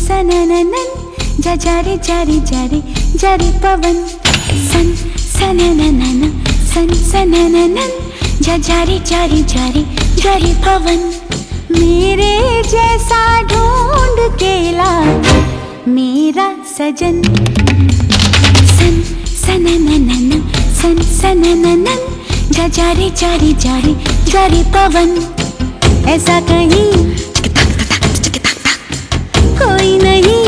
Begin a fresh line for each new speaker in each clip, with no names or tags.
सनननन जा जारे जारे जारे जारे पवन सन सनननन सन सनननन जा जारे जारे जारे जारे पवन। मेरे जैसा ढूंढ के ला मेरा सजन सन सनननन सन सनननन जा जारे जारे जारे जारे पवन। ऐसा कहीं कोई नहीं,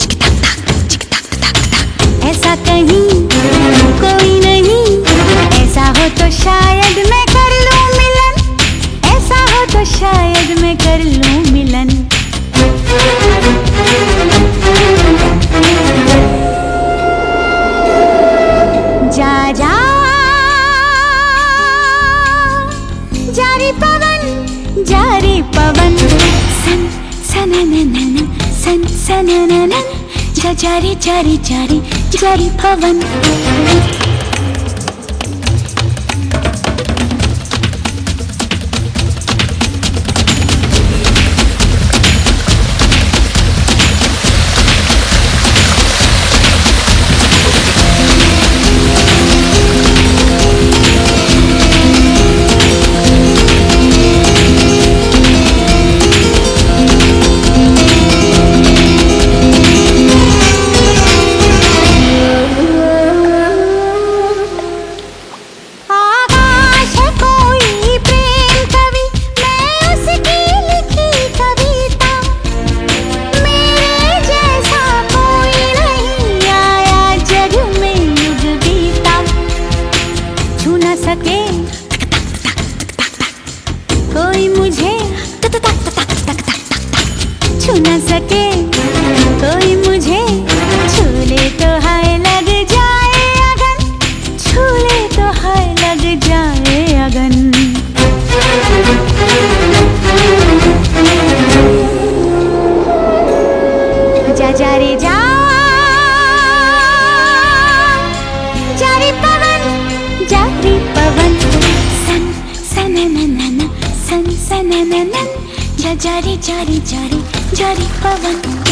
ऐसा कहीं कोई नहीं। ऐसा हो तो शायद मैं कर लूं मिलन, ऐसा हो तो शायद मैं कर लूं मिलन। जा जा जारी पवन जारी पवन सन सनननन सन सनननन जा जारी जारी जारी जारी पवन। कोई मुझे छू न सके, कोई मुझे छू ले तो हाय लग जाए अगन, छू ले तो हाय लग जाए अगन। जा जा रे जा जारी पवन जारी पवन सन सनननन सन सनननन जा जारी जारी जारी जारी पवन।